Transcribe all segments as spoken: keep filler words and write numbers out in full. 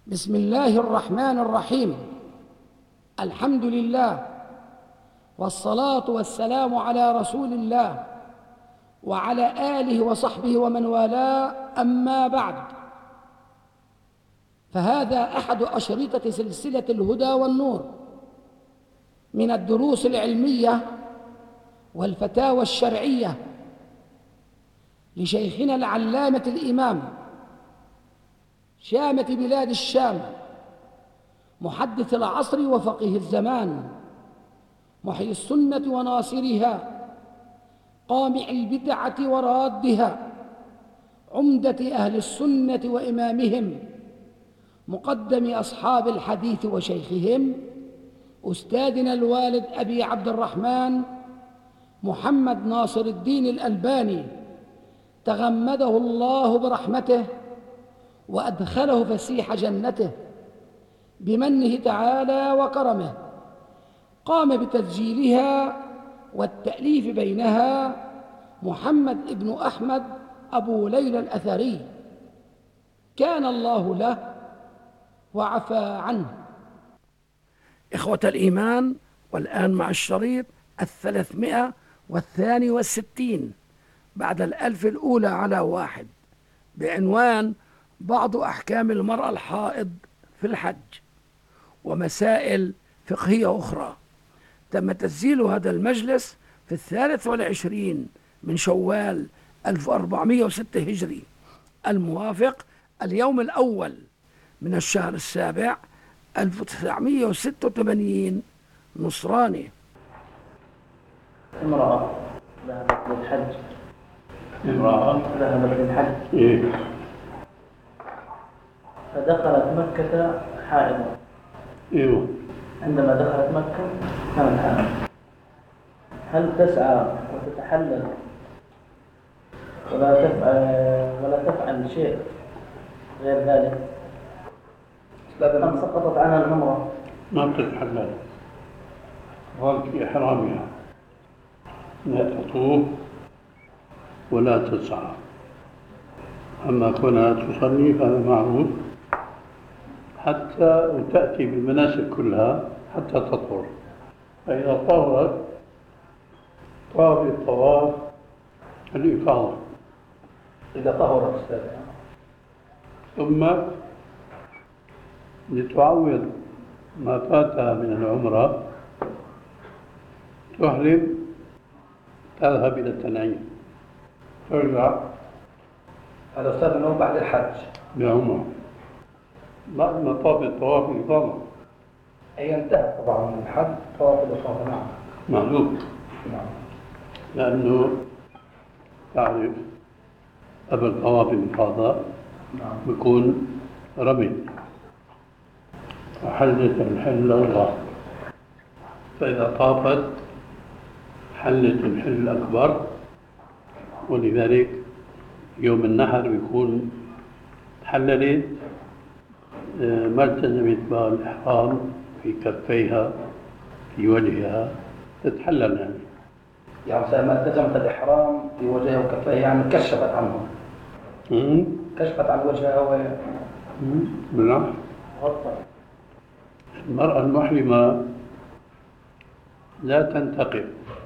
بسم الله الرحمن الرحيم. الحمد لله والصلاة والسلام على رسول الله وعلى آله وصحبه ومن والاه، أما بعد، فهذا أحد أشرطة سلسلة الهدى والنور من الدروس العلمية والفتاوى الشرعية لشيخنا العلامة الإمام شامة بلاد الشام، محدث العصر وفقيه الزمان، محيي السنة وناصرها، قامع البدعة ورادها، عمدة أهل السنة وإمامهم، مقدم أصحاب الحديث وشيخهم، أستاذنا الوالد أبي عبد الرحمن محمد ناصر الدين الألباني، تغمده الله برحمته وأدخله فسيح جنته بمنه تعالى وكرمه. قام بتسجيلها والتأليف بينها محمد ابن أحمد أبو ليلى الأثري، كان الله له وعفى عنه. إخوة الإيمان، والآن مع الشريط الثلاثمائة والثاني والستين بعد الألف الأولى على واحد، بعنوان بعض أحكام المرأة الحائض في الحج ومسائل فقهية أخرى. تم تسجيل هذا المجلس في الثالث والعشرين من شوال ألف وأربعمائة وستة هجري، الموافق اليوم الأول من الشهر السابع ألف وتسعمائة وستة وثمانين نصراني. امرأة ذهبت للحج امرأة ذهبت للحج إيه؟ فدخلت مكة حائضة. إيوه. عندما دخلت مكة كانت حائضة، هل تسعى وتتحلل ولا تفعل ولا تفعل شيء غير ذلك؟ أم سقطت عنها العمرة؟ ما بتتحلل، ظل في إحرامها، لا تطوف ولا تسعى. أما كونها تصلي فهذا معروف، حتى تأتي بالمناسك كلها حتى تطهر. فإذا طهرت طاف الطواف الإفاضة إذا طهرت أستاذ، ثم لتعوض ما فاتها من العمرة تحرم، تذهب إلى التنعيم، ترجع هذا أستاذ أنه بعد الحج بعمرة بعد ما طاف الطواف الإفاضة. أي انتهت طبعا من الحج طواف الإفاضة. نعم معلوم، نعم. لأنه تعرف قبل طواف الإفاضة نعم بيكون رمي وحلت الحل الأصغر، فإذا طافت حلت الحل الأكبر، ولذلك يوم النحر بيكون تحللت، ما التزمت بالإحرام في كفيها في وجهها، تتحلل يعني. يعني مثلا ما التزمت الإحرام في وجهها وكفيها، يعني كشفت عنه، امم كشفت عن وجهها و بالعكس، غطت. المرأة المحرمة لا تنتقب،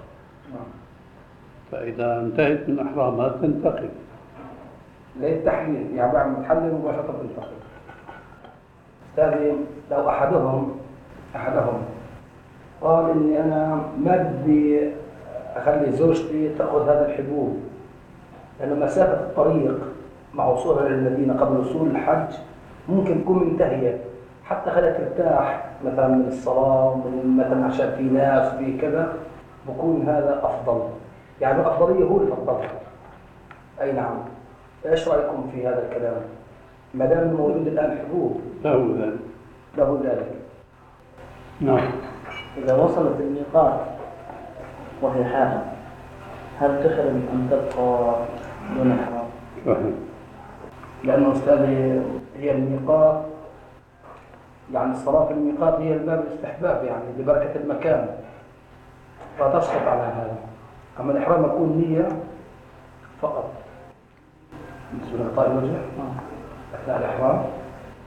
فإذا انتهت من إحرامها تنتقب. ليه التحليل؟ يعني بعد ما تحلل مباشرة تنتقل. أستاذي، لو أحدهم أحدهم قال إني أنا ما بدي أخلي زوجتي تأخذ هذا الحبوب، لأن مسافة الطريق مع وصولها للمدينة قبل وصول الحج ممكن تكون منتهية، حتى خليها ترتاح مثلا من الصلاة، من مثلا عشان في ناس في كذا، بكون هذا أفضل. يعني الأفضلية هو اللي فضلها. أي نعم. إيش رأيكم في هذا الكلام؟ ما دام موجود الآن حبوب له ذلك. له ذلك. نعم. إذا وصلت الميقات وهي حائض، هل تحرم أن تبقى دون إحرام؟ فهم. لأنه أستاذي هي الميقات، يعني الصلاة في الميقات هي الباب الاستحباب، يعني لبركة المكان، فتسقط على هذا. أما الإحرام يكون نية فقط بالنسبة لغطاء الوجه أثناء الإحرام.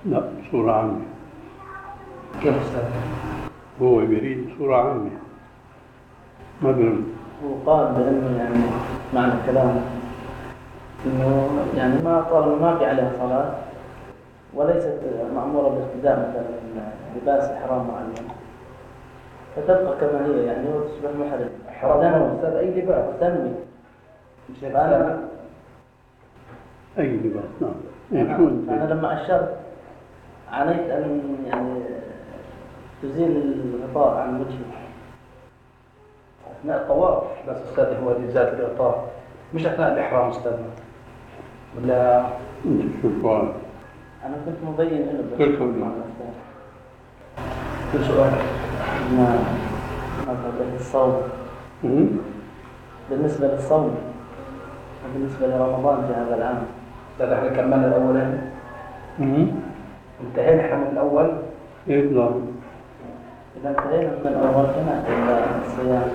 لا، صورة عامة. كيف أستاذ؟ هو يريد صورة عامة ما بيرد. وقال بأنه يعني معنى كلامه إنه يعني ما طالما ما في عليها صلاة وليست مأمورة بارتداء مثلا لباس إحرام معين فتبقى كما هي يعني وتصبح محرم. إحرام أستاذ أي لباس؟ تنمي. مش فأنا أي لباس. نعم. أنا, شو أنت؟ أنا لما أشرت عنيت أن يعني تزيل الغطاء عن وجهي أثناء الطواف. بس أستاذ هو ذات الإطار مش أثناء الإحرام أستاذنا ولا أنت شو سؤال؟ أنا كنت مبين له بس كل سؤال. مع الأستاذ. كل سؤال. ما مثلا الصوم أمم؟ بالنسبة للصوم وبالنسبة لرمضان في هذا العام. أستاذ إحنا كملنا الأولاني أمم؟ انتهينا إحنا من الأول. إيه لا. إذا انتهينا من الأول فنأتي إلى الصيام.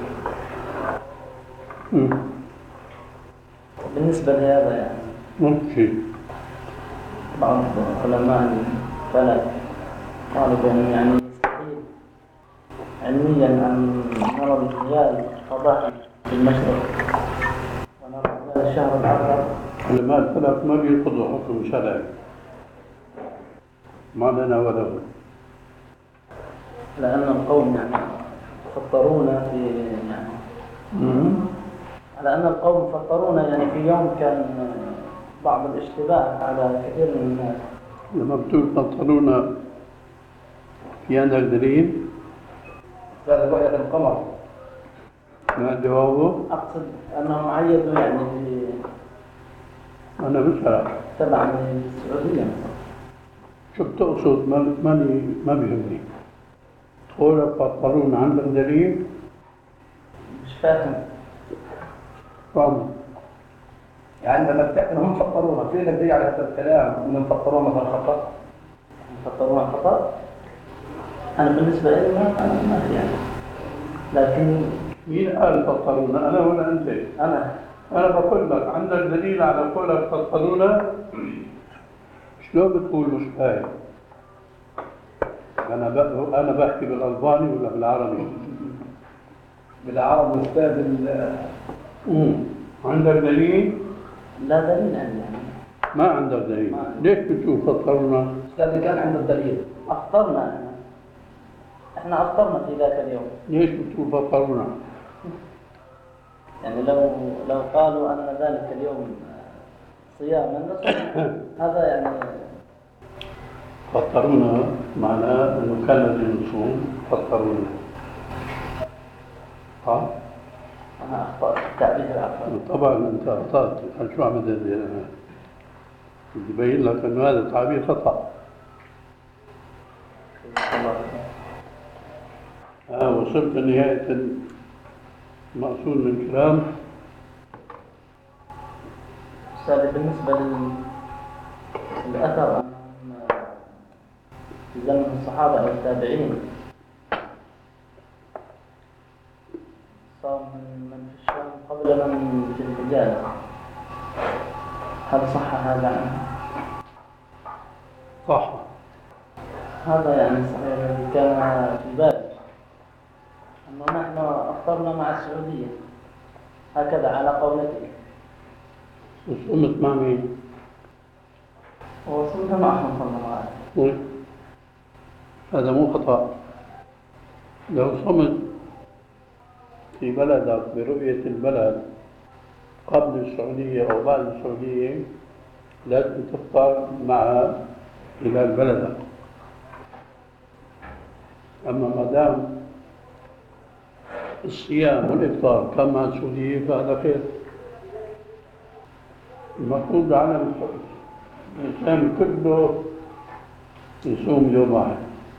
أمم؟ بالنسبة لهذا يعني ماشي. بعض علماء الفلك قالوا بأنه يعني يستحيل علميا أن نرى الهلال صباحا في المشرق ونرى هلال الشهر الآخر. علماء الفلك ما بينقضوا حكم شرعي ما لنا ولا بد. لأن القوم يعني فطرونا في يعني أمم؟ على أن القوم فطرونا يعني في يوم كان بعض الاشتباه على كثير من الناس. لما بتقول تنطلونا في عندك دليل؟ أستاذ رؤية القمر. ما جوابه؟ أقصد أنهم عيدوا يعني في أنا بسألك تبع السعودية. شو بتقصد؟ ما ماني ما بيهمني. قولك فطرون عندك دليل؟ مش فاهم. فاهم. يعني لما بتحكي إنهم فطرونا فين الدليل على هذا الكلام إنهم فطرونا مثلا خطأ؟ فطرونا خطأ. أنا بالنسبة لي ما ما في يعني. لكن مين قال فطرونا؟ أنا ولا أنت؟ أنا أنا بقول لك عندك دليل على قولك فطرونا؟ شلون بتقول مش فاهم؟ أنا ب... أنا بحكي بالألباني ولا بالعربي؟ بالعربي أستاذ ال امم عندك دليل؟ لا دليل عندي يعني. ما عندك دليل. ما عندي. ليش بتقول فطرونا؟ أستاذ كان عنده الدليل. أفطرنا إحنا. إحنا أفطرنا في ذاك اليوم. ليش بتقول فطرونا؟ يعني لو لو قالوا أن ذلك اليوم صياما لصوم. هذا يعني فطرونا معناه انه كان لازم نصوم فطرونا. ها؟ أنا أخطأت التعبير العفوي. طبعا انت اخطات. أنا شو عم بدي انا؟ بدي ابين لك انه هذا تعبير خطا. آه وصلت لنهايه المقصود من الكلام. أستاذ بالنسبة لل- للأثر عن في زمن الصحابة أو التابعين صار من من في الشام قبل من في الحجاز، هل صح هذا عنه؟ صح. هذا يعني صحيح الذي كان في بالي أنه نحن أفطرنا مع السعودية هكذا على قولته. وصمت مع مين؟ وصلنا معهم صلى الله عليه وسلم. هذا مو خطأ. لو صمت في بلدك برؤية البلد قبل السعودية أو بعد السعودية لازم تفطر مع هلال بلدك. أما ما دام الصيام والإفطار كان مع السعودية فهذا خير. المفروض على الإنسان كله يصوم يوم واحد.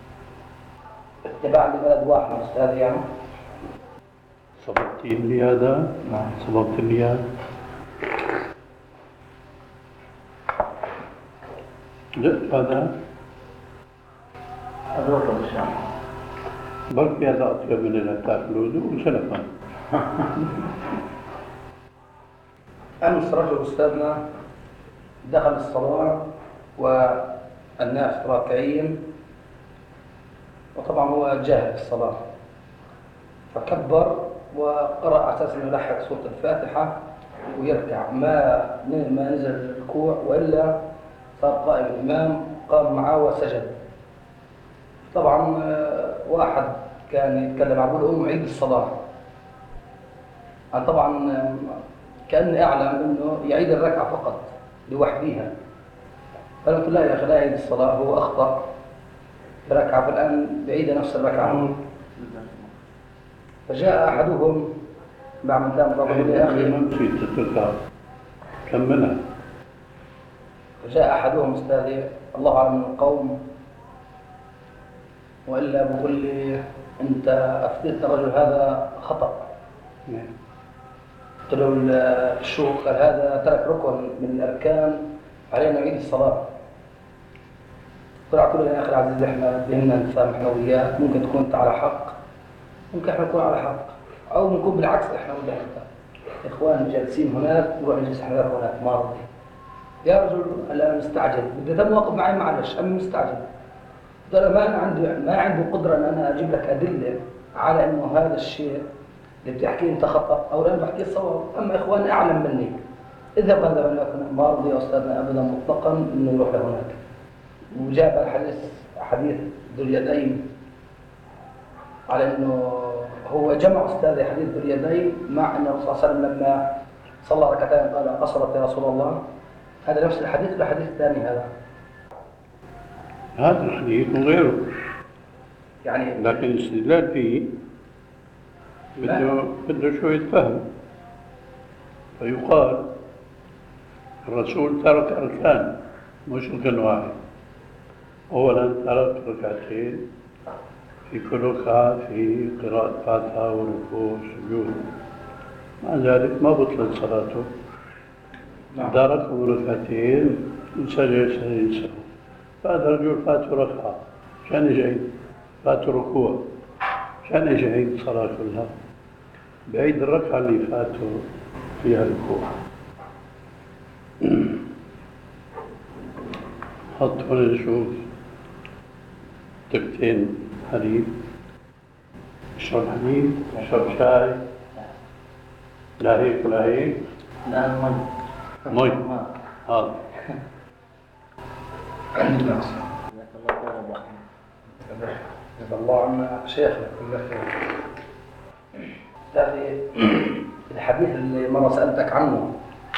اتباع لبلد واحد أستاذ يعني. صبغت لي هذا؟ نعم. صبغت لي هذا؟ جئت هذا؟ أذوق إن شاء الله. بركي هذا أطيب من اللي تاكلوه وشلفا. أمس رجل أستاذنا دخل الصلاة الناس راكعين، وطبعا هو جاهل في الصلاة، فكبر وقرأ على أساس أنه يلحق سورة الفاتحة ويركع، ما ما نزل الركوع، وإلا صار قائم الإمام قام معه وسجد. طبعا واحد كان يتكلم عن الأم عيد الصلاة، أنا طبعا كأني أعلم أنه يعيد الركعة فقط لوحديها، فقلت لا يا أخي لا يعيد الصلاة، هو أخطأ في ركعة فالآن بعيد نفس الركعة. فجاء أحدهم بعد دام ضربه يا أخي ما نسيت تتذكر كملها. فجاء أحدهم أستاذي الله أعلم من القوم، وإلا بقول لي أنت أفتيت الرجل هذا خطأ. قلت له الشيوخ قال هذا ترك ركن من الأركان علينا نعيد الصلاة. طلعت له يا أخي العزيز إحنا بيننا نتسامح إحنا وياك، ممكن تكون أنت على حق، ممكن إحنا نكون على حق، أو نكون بالعكس إحنا ولا أنت. إخوان جالسين هناك نروح نجلس إحنا هناك ما رضي. يا رجل أنا مستعجل، بدي تم واقف معي معلش أنا مستعجل. قلت له ما أنا عندي ما عندي قدرة أن أنا أجيب لك أدلة على إنه هذا الشيء اللي بتحكيه أنت خطأ أو أنا بحكيه صواب، أما إخوان أعلم مني. اذهب هذا هناك ما رضي يا أستاذنا أبدا مطلقا إنه يروح لهناك. وجاب الحديث حديث ذو اليدين على إنه هو جمع أستاذ حديث ذو اليدين مع أن الرسول صلى الله عليه وسلم لما صلى ركعتين قال قصرت يا رسول الله. هذا نفس الحديث ولا حديث ثاني هذا؟ هذا الحديث وغيره يعني لكن الاستدلال فيه بده بده شوية فهم. فيقال الرسول ترك أركان مش ركن واحد. أولا ترك ركعتين في كل ركعة في قراءة فاتحة وركوع وسجود، مع ذلك ما بطلت صلاته. ترك ركعتين وسجد سجد سهو. فهذا الرجل فاته ركعة كان يعيد، فاته ركوع كان يعيد الصلاة كلها، بعيد الركعة اللي فاته فيها ركوع. حط هنا نشوف تكتين حليب، اشرب حليب، اشرب شاي، لا هيك ولا هيك. الآن مي مي هذا عندي ناس جزا الله عنا شيخنا كل خير. هذه الحديث اللي مرة سألتك عنه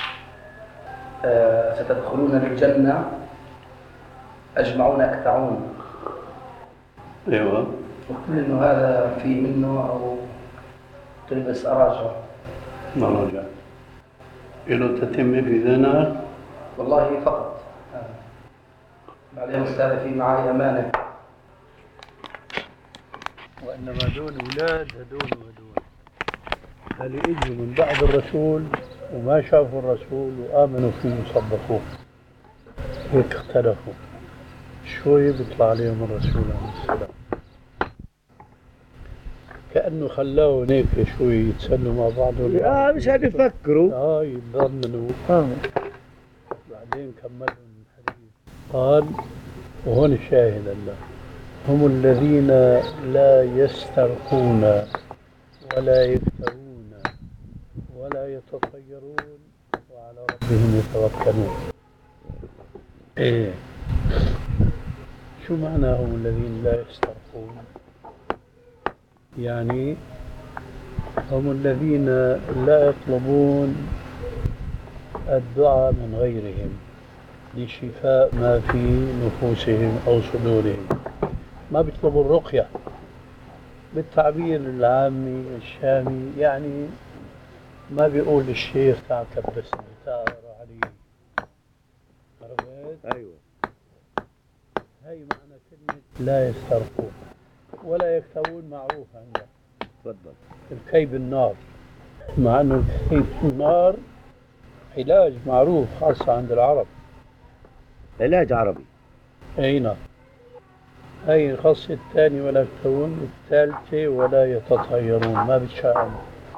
آه ستدخلون الجنة أجمعون أكتعون. ايوه قلت لي إنه هذا في منه أو تلبس أراجع؟ ما رجع إله تتم في ذنها والله فقط. آه. بعدين أستاذ في معي أمانة. وإنما دون أولاد هدول وهدول، اللي إجوا من بعد الرسول وما شافوا الرسول وآمنوا فيه وصدقوه هيك اختلفوا، شوي بيطلع عليهم الرسول عليه السلام كأنه خلاهم هيك شوي يتسلوا مع بعضهم. اه مشان يفكروا اه يتضمنوا. اه بعدين كملهم الحديث قال، وهون الشاهد الله، هم الذين لا يسترقون ولا يفترون ولا يتطيرون وعلى ربهم يتوكلون. ايه شو معنى هم الذين لا يسترقون؟ يعني هم الذين لا يطلبون الدعاء من غيرهم لشفاء ما في نفوسهم أو صدورهم، ما بيطلبوا الرقية بالتعبير العامي الشامي، يعني ما بيقول للشيخ تعال كبسني تعال اقرا علي. عرفت؟ ايوه هي معنى كلمة لا يسترقون. ولا يكتوون معروف عندنا. تفضل. الكي بالنار، مع انه الكي بالنار علاج معروف خاصة عند العرب. علاج عربي. اي نعم. هي الخاصة الثانية ولا يكتوون، الثالثة ولا يتطيرون ما بتشاءون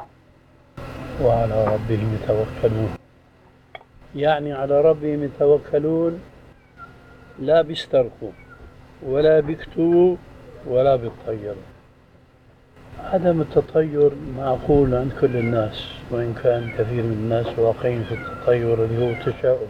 وعلى ربهم يتوكلون. يعني على ربهم يتوكلون لا بيسترقوا ولا بيكتبوا ولا بيتطيروا. عدم التطير معقول عند كل الناس، وإن كان كثير من الناس واقعين في التطير اللي هو تشاؤم.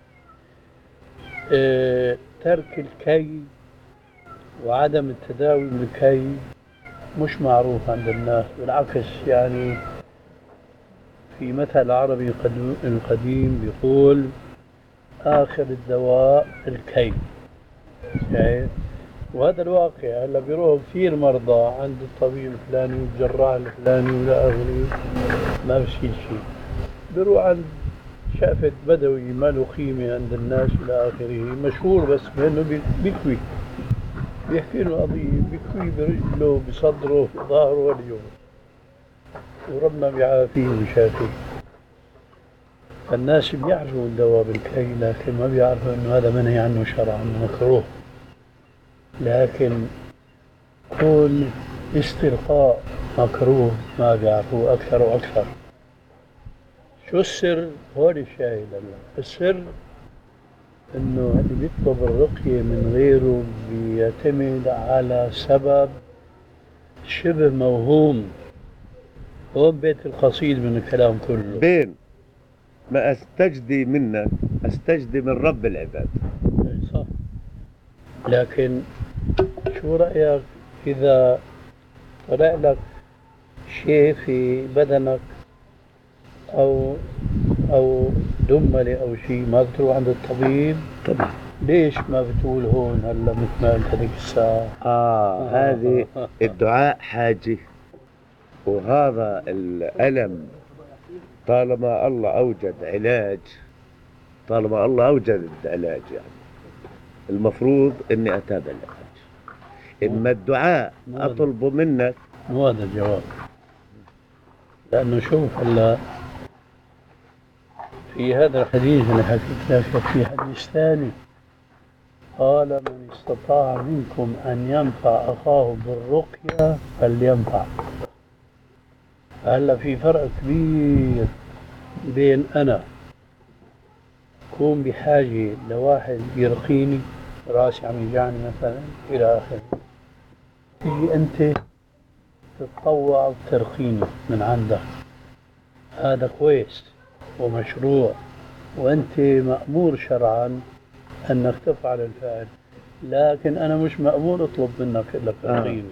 اه ترك الكي وعدم التداوي بالكي مش معروف عند الناس، بالعكس يعني في مثل عربي قديم بيقول آخر الدواء الكي. شايف؟ وهذا الواقع. هلا بيروحوا كثير مرضى عند الطبيب الفلاني والجراح الفلاني ولا أغني ما بصير شيء، بيروح عند شقفة بدوي ما له قيمة عند الناس إلى آخره، مشهور بس بأنه بيكوي، بيحكي له قضية بيكوي برجله بصدره في ظهره واليوم، وربنا بيعافيه ويشافيه. الناس بيعرفوا الدواء بالكي لكن ما بيعرفوا انه هذا منهي عنه شرعا مكروه. لكن كل استرقاء مكروه ما بيعرفوه اكثر واكثر. شو السر؟ هون الشاهد. الله السر انه اللي بيطلب الرقية من غيره بيعتمد على سبب شبه موهوم. هون بيت القصيد من الكلام كله. بين ما استجدي منك استجدي من رب العباد. صح. لكن شو رأيك إذا طلع لك شيء في بدنك أو أو دملة أو شيء ما بتروح عند الطبيب؟ طبعا. ليش ما بتقول هون هلا مثل ما قلت هذيك الساعة؟ آه هذه الدعاء حاجة، وهذا الألم طالما الله أوجد علاج، طالما الله أوجد العلاج يعني المفروض إني أتابع العلاج. إما الدعاء أطلبه منك. مو هذا الجواب. لأنه شوف هلا في هذا الحديث اللي حكيت لك في حديث ثاني قال من استطاع منكم أن ينفع أخاه بالرقية فلينفع. هلا في فرق كبير بين أنا كون بحاجة لواحد يرقيني، راسي عم يجعني مثلا إلى آخره، تيجي أنت تتطوع وترقيني من عندك، هذا كويس ومشروع وأنت مأمور شرعا أنك تفعل الفعل، لكن أنا مش مأمور أطلب منك إلا ترقيني.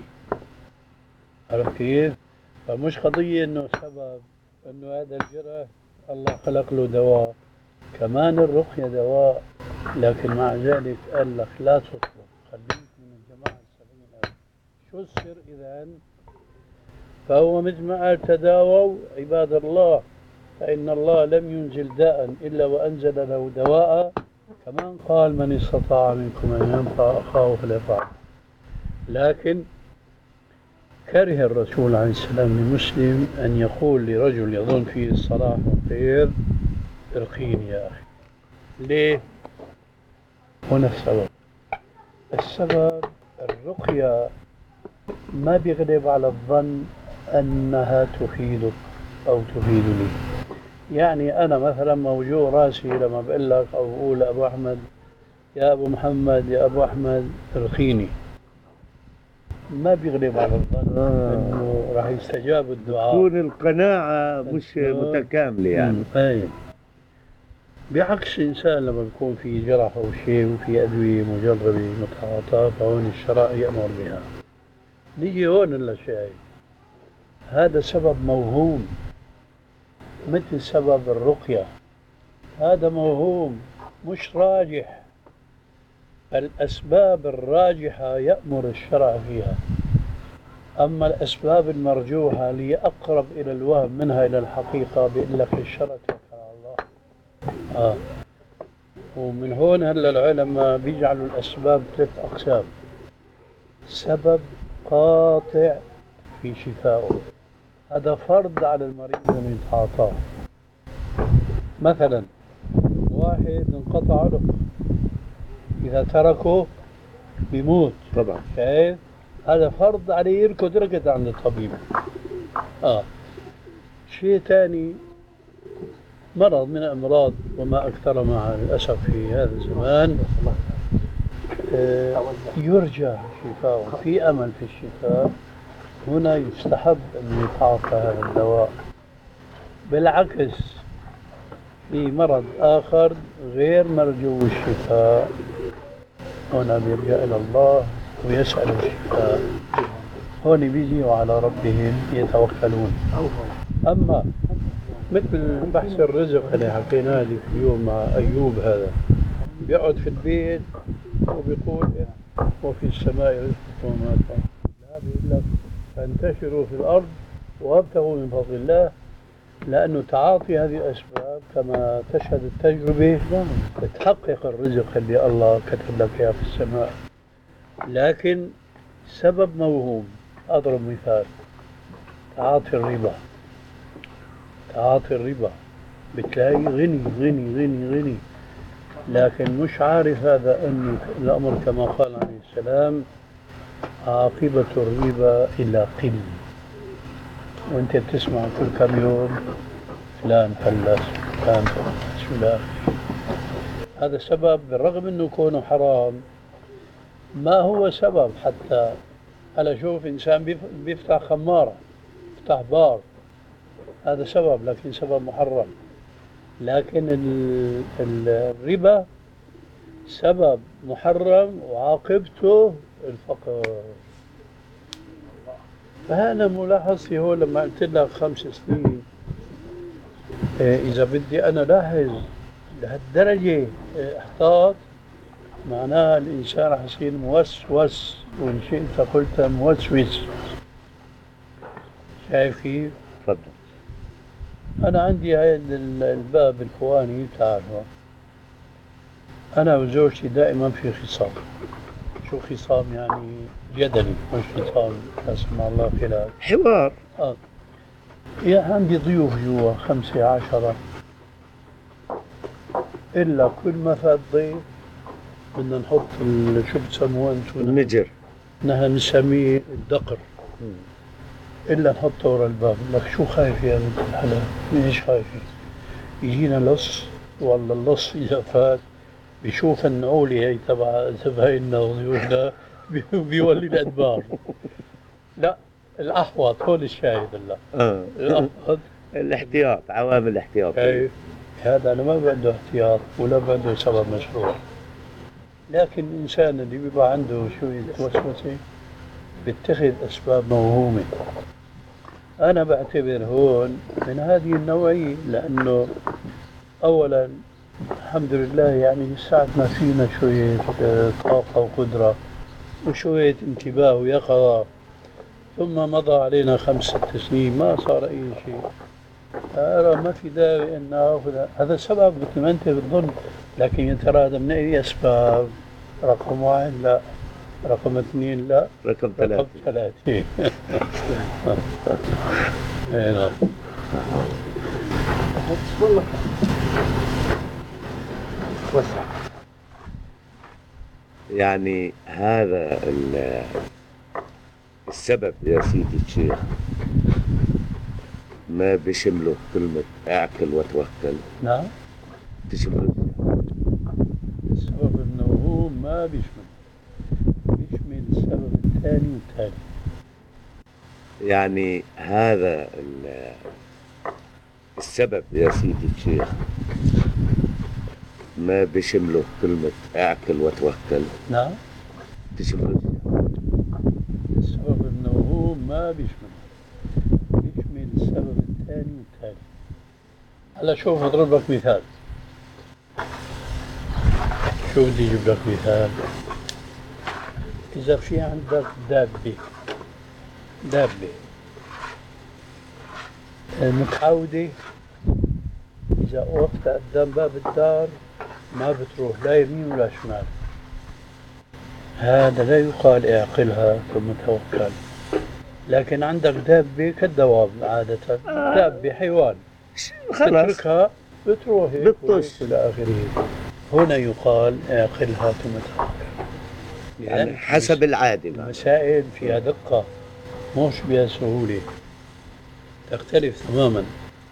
عرفت كيف؟ فمش قضية إنه سبب إنه هذا الجرح الله خلق له دواء، كمان الرقية دواء، لكن مع ذلك قال لك لا تطلب، خليك من الجماعة السبعين ألف. شو السر إذن؟ فهو مثل ما قال تداووا عباد الله فإن الله لم ينزل داء إلا وأنزل له دواء، كمان قال من استطاع منكم أن ينفع أخاه فليفعل. لكن كره الرسول عليه السلام لمسلم أن يقول لرجل يظن فيه الصلاح والخير ارقيني يا أخي. ليه؟ هنا السبب. السبب الرقية ما بيغلب على الظن أنها تفيدك أو تفيدني. يعني أنا مثلا موجوع راسي لما بقول لك أو أقول أبو أحمد يا أبو محمد يا أبو أحمد ارقيني، ما بيغلب على الظن آه. انه راح يستجاب الدعاء. تكون القناعة مش متكاملة يعني. اي بعكس انسان لما بيكون في جرح او شيء وفي ادوية مجربة متعاطاة فهون الشرع يأمر بها. نيجي هون للشيء هذا سبب موهوم مثل سبب الرقية، هذا موهوم مش راجح. الأسباب الراجحة يأمر الشرع فيها، أما الأسباب المرجوحة اللي أقرب إلى الوهم منها إلى الحقيقة بيقول لك الشرع توكل على الله. آه. ومن هون هلا العلماء بيجعلوا الأسباب ثلاث أقسام: سبب قاطع في شفائه، هذا فرض على المريض أن يتعاطاه. مثلا واحد انقطع عنقه، إذا تركه بيموت طبعا. شايف؟ هذا فرض عليه يركض ركض عند الطبيب. آه. شيء ثاني مرض من الأمراض وما أكثر مع الأسف في هذا الزمان، آه، يرجى شفاء، في أمل في الشفاء، هنا يستحب أن يتعاطى هذا الدواء. بالعكس في مرض آخر غير مرجو الشفاء، هنا بيرجع إلى الله ويسأل الشفاء، هون بيجي وعلى ربهم يتوكلون. أما مثل بحث الرزق اللي حكيناه لك اليوم مع أيوب، هذا بيقعد في البيت وبيقول وفي السماء رزقكم وما توعدون، لا بيقول لك فانتشروا في الأرض وابتغوا من فضل الله، لأنه تعاطي هذه الأسباب كما تشهد التجربة بتحقق الرزق اللي الله كتب لك إياه في السماء. لكن سبب موهوم، أضرب مثال، تعاطي الربا. تعاطي الربا بتلاقي غني غني غني غني، لكن مش عارف هذا أن الأمر كما قال عليه السلام عاقبة الربا إلى قل، وانت بتسمع كل كم يوم فلان فلس فلان فلس فلان. هذا سبب، بالرغم انه كونه حرام ما هو سبب. حتى على شوف انسان بيفتح خمارة، بيفتح بار، هذا سبب لكن سبب محرم. لكن الربا سبب محرم وعاقبته الفقر. فهذا ملاحظتي هو لما قلت لك خمس سنين. إذا بدي أنا لاحظ لهالدرجة احتاط، معناها الإنسان رح يصير موسوس، وإن شئت قلت موسوس. شايف كيف؟ تفضل. أنا عندي هاي الباب الفواني بتعرفه، أنا وزوجتي دائما في خصام. شو خصام يعني؟ جدلي، مش خصام لا سمح الله خلاف، حوار. آه. يا عندي ضيوف جوا خمسة عشرة، إلا كل ما فات ضيف بدنا نحط شو بتسموه انتم؟ النجر. نحن بنسميه الدقر. إلا نحطه ورا الباب. لك شو خايف يا بنت الحلال؟ ليش خايفة؟ يجينا لص، والله اللص إذا فات بيشوف النعولة هي تبع زبايننا وضيوفنا بيولي الأدبار. لا الأحوط هو الشاهد. الله آه. الأحوط الاحتياط، عوامل الاحتياط. كيف؟ هذا أنا ما بعده احتياط ولا بعده سبب مشروع. لكن الإنسان اللي بيبقى عنده شوية وسوسة بيتخذ أسباب موهومة. أنا بعتبر هون من هذه النوعية، لأنه أولا الحمد لله يعني ساعتنا فينا شوية طاقة وقدرة وشوية انتباه ويقظة، ثم مضى علينا خمس ست سنين ما صار أي شيء. أرى ما في داعي أن نأخذ هذا السبب مثل ما أنت بتظن، لكن يا ترى هذا من أي أسباب؟ رقم واحد لا، رقم اثنين لا، رقم ثلاثة. رقم ثلاثة. نعم. يعني هذا السبب يا سيدي الشيخ ما بيشمله كلمة اعقل وتوكل. نعم. تشمله السبب الموهوم ما بيشمل، بيشمل السبب الثاني والثالث. يعني هذا السبب يا سيدي الشيخ ما بيشمله كلمة اعقل وتوكل. نعم. تشمله السبب الموهوم ما بيشمل، بيشمل السبب الثاني والثالث. هلا شوف اضرب لك مثال. شو بدي اجيب لك مثال؟ إذا في عندك دابة دابة متعودة إذا وقفت قدام باب الدار ما بتروح لا يمين ولا شمال، هذا لا يقال اعقلها ثم توكل. لكن عندك دابة كالدواب عادة، دابة حيوان خلاص تتركها بتروح بتطش إلى آخره. هنا يقال اعقلها ثم توكل. يعني حسب العادة. المسائل فيها دقة مش بها سهولة، تختلف تماما.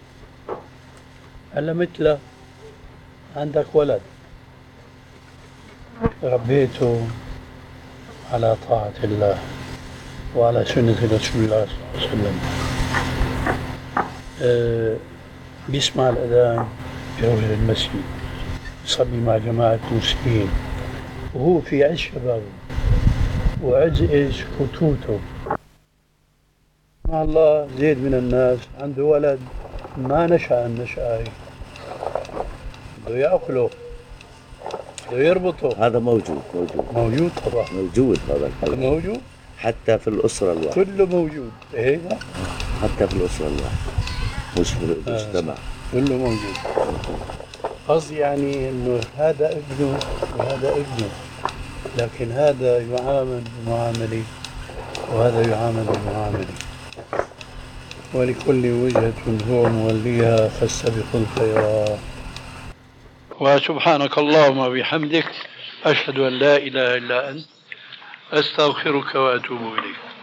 هلا مثل عندك ولد ربيته على طاعة الله وعلى سنة رسول الله صلى الله عليه وسلم. أه بيسمع الأذان يروح للمسجد يصلي مع جماعة المسلمين وهو في عز شبابه وعز إيش فتوته. مع الله زيد من الناس عنده ولد ما نشأ النشأة بده يأكله بده يربطه. هذا موجود موجود موجود طبعا موجود هذا الكلام موجود حتى في الأسرة الواحدة كله موجود. إيه حتى في الأسرة الواحدة مش في المجتمع كله موجود. قصدي يعني إنه هذا ابنه وهذا ابنه، لكن هذا يعامل بمعاملة وهذا يعامل بمعاملة، ولكل وجهة هو موليها فاستبقوا الخيرات. وسبحانك اللهم وبحمدك أشهد أن لا إله إلا أنت أستغفرك وأتوب إليك.